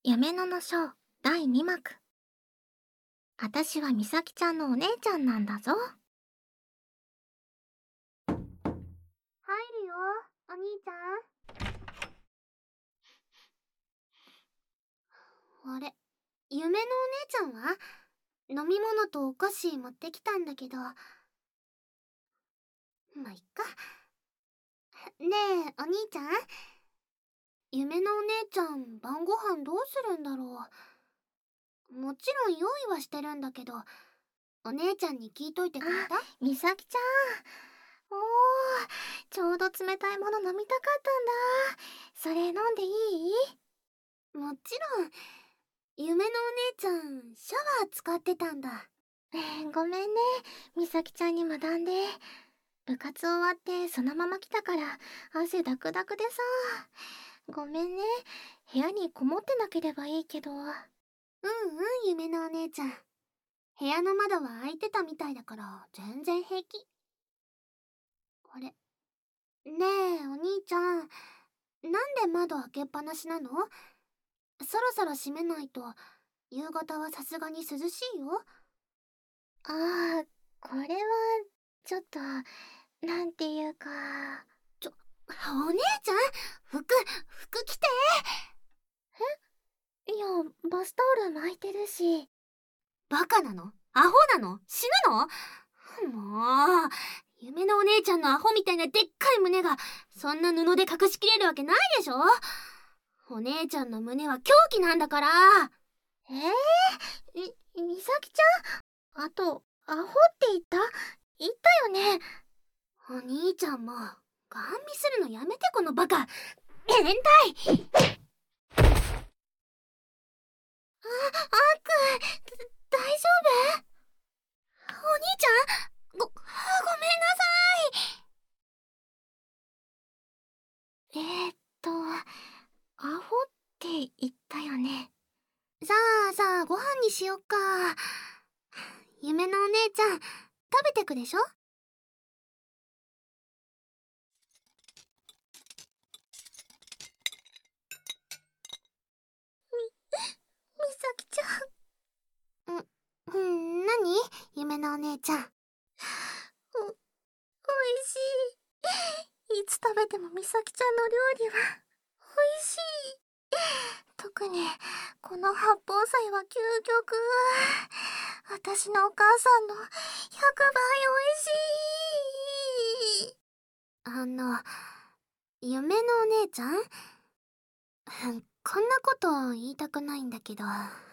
夢のの章第2幕。あたしはみさきちゃんのお姉ちゃんなんだぞ。 入るよ、お兄ちゃん。あれ、夢のお姉ちゃんは飲み物とお菓子持ってきたんだけど。まあ、いっか。ねえ、お兄ちゃん。夢のお姉ちゃん、晩ご飯どうするんだろう。もちろん用意はしてるんだけど、お姉ちゃんに聞いといてくれた？ みさきちゃん。ちょうど冷たいもの飲みたかったんだ。それ飲んでいい？ もちろん。夢のお姉ちゃん、シャワー使ってたんだ。 ごめんね、みさきちゃんに無断で。部活終わってそのまま来たから汗ダクダクでさ。ごめんね、部屋にこもってなければいいけど。 夢のお姉ちゃん。部屋の窓は開いてたみたいだから全然平気。あれ、ねえ、お兄ちゃん。なんで窓開けっぱなしなの？そろそろ閉めないと、夕方はさすがに涼しいよ。 これは、ちょっと、なんていうか。 お姉ちゃん、服着て。 いや、バスタオル巻いてるし。 バカなの？アホなの？死ぬの？もう、夢のお姉ちゃんのアホみたいなでっかい胸が、そんな布で隠しきれるわけないでしょ？お姉ちゃんの胸は凶器なんだから。 みさきちゃん、あと、アホって言ったよね。 お兄ちゃんも、ガン見するのやめて、このバカ。変態。大丈夫？お兄ちゃん、ごめんなさい。アホって言ったよね。 さあ、ご飯にしよっか。夢のお姉ちゃん、食べてくでしょ？みさきちゃん。何？夢のお姉ちゃん。 おいしい。いつ食べてもみさきちゃんの料理は、おいしい。特に、この八宝菜は究極。私のお母さんの100倍おいしい。 夢のお姉ちゃん？こんなこと言いたくないんだけど、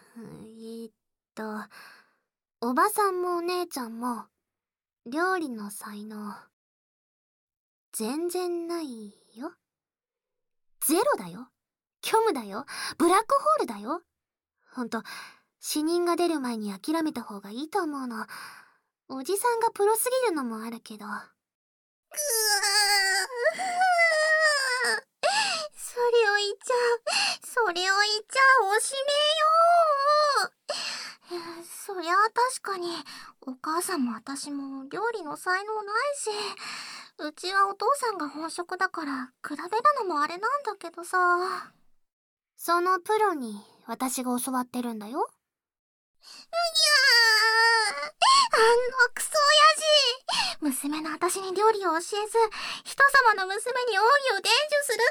おばさんもお姉ちゃんも、料理の才能、全然ないよ。ゼロだよ。虚無だよ。ブラックホールだよ。ほんと、死人が出る前に諦めた方がいいと思うの。おじさんがプロすぎるのもあるけど。 それを言っちゃおしめよう。そりゃ確かに、お母さんも私も料理の才能ないし、うちはお父さんが本職だから比べるのもあれなんだけどさ。 そのプロに私が教わってるんだよ。 あのクソ親父。娘の私に料理を教えず、人様の娘に奥義を伝授する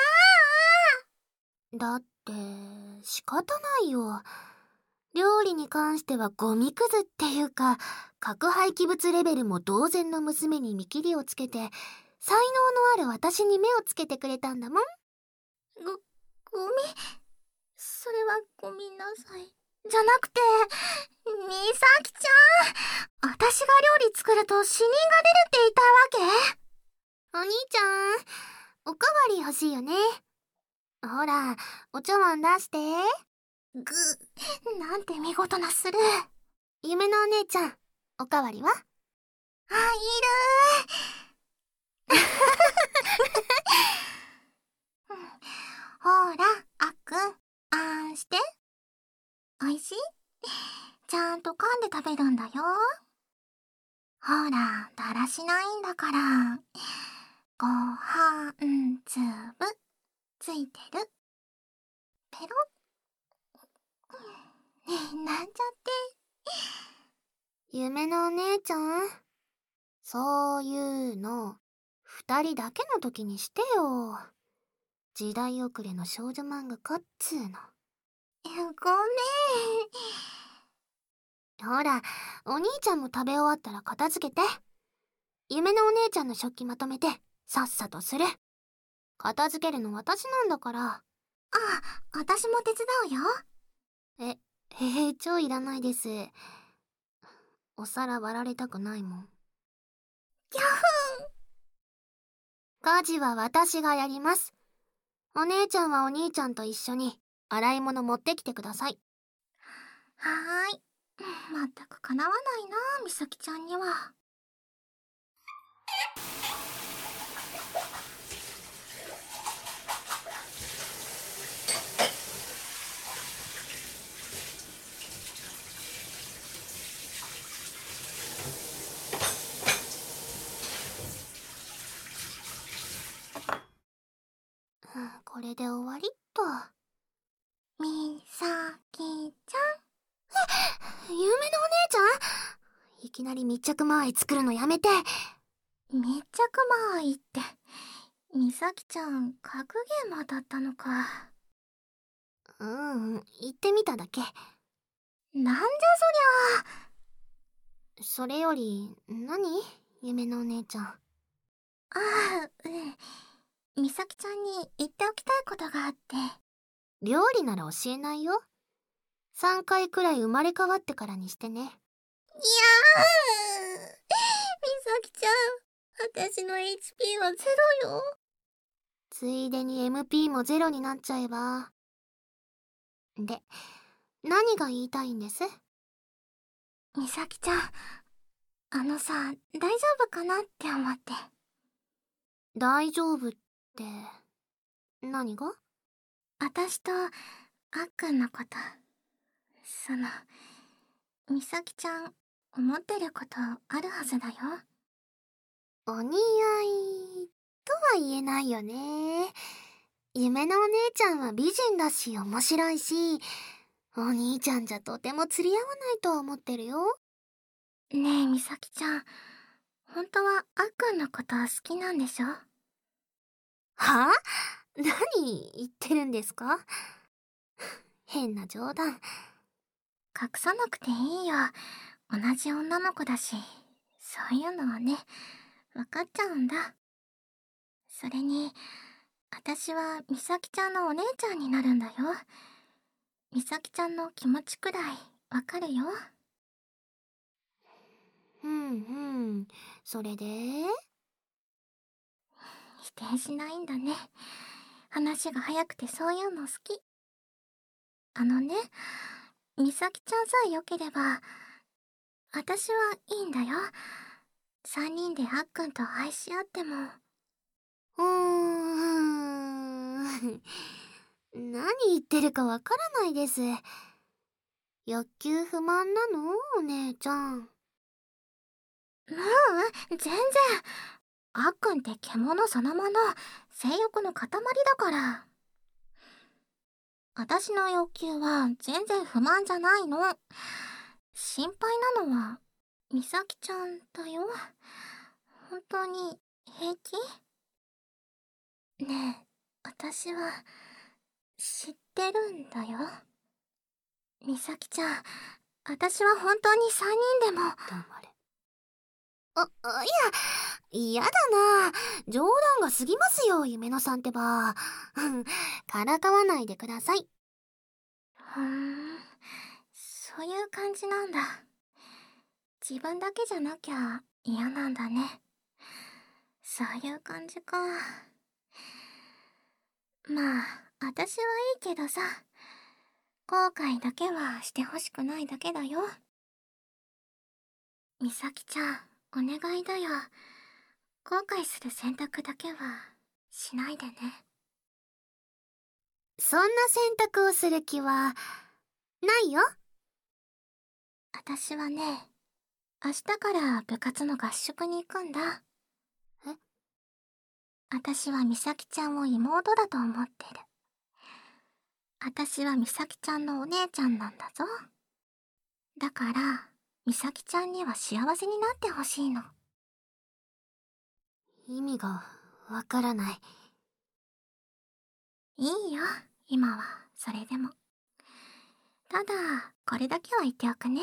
だって、仕方ないよ。料理に関してはゴミくずっていうか、核廃棄物レベルも同然の娘に見切りをつけて、才能のある私に目をつけてくれたんだもん。 とは。ゴミ？それはごめんなさい。じゃなくて、みさきちゃん。私が料理作ると死人が出るって言いたいわけ？ お兄ちゃん、おかわり欲しいよね。ほら、お茶碗出して。 なんて見事なスルー。 夢のお姉ちゃん、おかわりは？ いるほら、あっくん、あんして。おいしい？ちゃんと噛んで食べるんだよ。ほら、だらしないんだから。ごはん粒、ついてる。ペロッ。 なんちゃって。 夢のお姉ちゃん、そういうの二人だけの時にしてよ。時代遅れの少女漫画かっつーの。 ごめん。 ほら、お兄ちゃんも食べ終わったら片付けて。夢のお姉ちゃんの食器まとめてさっさとする。片付けるの私なんだから。 あ、私も手伝うよ。 超いらないです。お皿割られたくないもん。 ギャフン。 家事は私がやります。お姉ちゃんはお兄ちゃんと一緒に洗い物持ってきてください。 はーい。まったくかなわないな、みさきちゃんには。 これで終わりっと。 みさきちゃん。 夢のお姉ちゃん、いきなり密着間合い作るのやめて。 密着間合いって、みさきちゃん、格ゲーマーだったのか。 言ってみただけ。 なんじゃそれより、何？夢のお姉ちゃん。 ああ、みさきちゃんに言っておきたいことがあって。 料理なら教えないよ。3回くらい生まれ変わってからにしてね。 いやー、みさきちゃん、私の HP はゼロよ。 ついでに MP もゼロになっちゃえば。で、何が言いたいんです？ みさきちゃん、あのさ、大丈夫かなって思って。 大丈夫って、何が？ 私とあっくんのこと、みさきちゃん、思ってることあるはずだよ。 お似合いとは言えないよね。夢のお姉ちゃんは美人だし面白いし、お兄ちゃんじゃとても釣り合わないと思ってるよ。 ねえ、みさきちゃん、本当はあっくんのこと好きなんでしょ？ はぁ？何言ってるんですか？変な冗談。 隠さなくていいよ。同じ女の子だし、そういうのはね、分かっちゃうんだ。それに、私はみさきちゃんのお姉ちゃんになるんだよ。みさきちゃんの気持ちくらい分かるよ。 それで？ 否定しないんだね。話が早くてそういうの好き。あのね、みさきちゃんさえ良ければ、私はいいんだよ。3人であっくんと愛し合っても。 何言ってるかわからないです。欲求不満なの？お姉ちゃん。 全然。あっくんって獣そのもの、性欲の塊だから。私の欲求は全然不満じゃないの。心配なのは、みさきちゃんだよ。本当に平気？ねえ、私は知ってるんだよ。みさきちゃん、私は本当に3人でも。 黙れ。いや、嫌だな。冗談が過ぎますよ、夢野さんってば。からかわないでください。 そういう感じなんだ。自分だけじゃなきゃ嫌なんだね。そういう感じか。まあ、私はいいけどさ、後悔だけはしてほしくないだけだよ。みさきちゃん、お願いだよ。後悔する選択だけはしないでね。 そんな選択をする気はないよ。 私はね、明日から部活の合宿に行くんだ。 え？ 私はみさきちゃんを妹だと思ってる。私はみさきちゃんのお姉ちゃんなんだぞ。 だから、みさきちゃんには幸せになってほしいの。 意味がわからない。 いいよ、今はそれでも。ただ、これだけは言っておくね。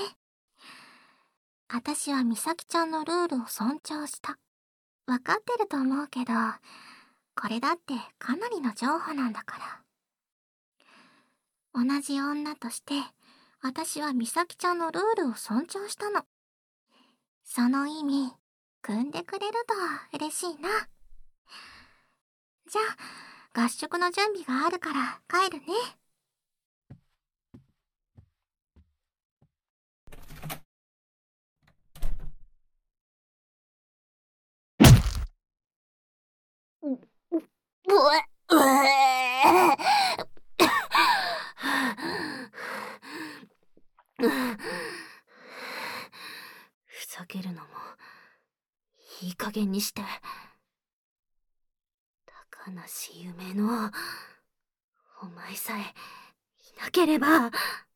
私はみさきちゃんのルールを尊重した。わかってると思うけど、これだってかなりの譲歩なんだから。同じ女として、私はみさきちゃんのルールを尊重したの。その意味、汲んでくれると嬉しいな。じゃあ、合宿の準備があるから帰るね。 ふざけるのもいい加減にして。高梨夢のお前さえいなければ。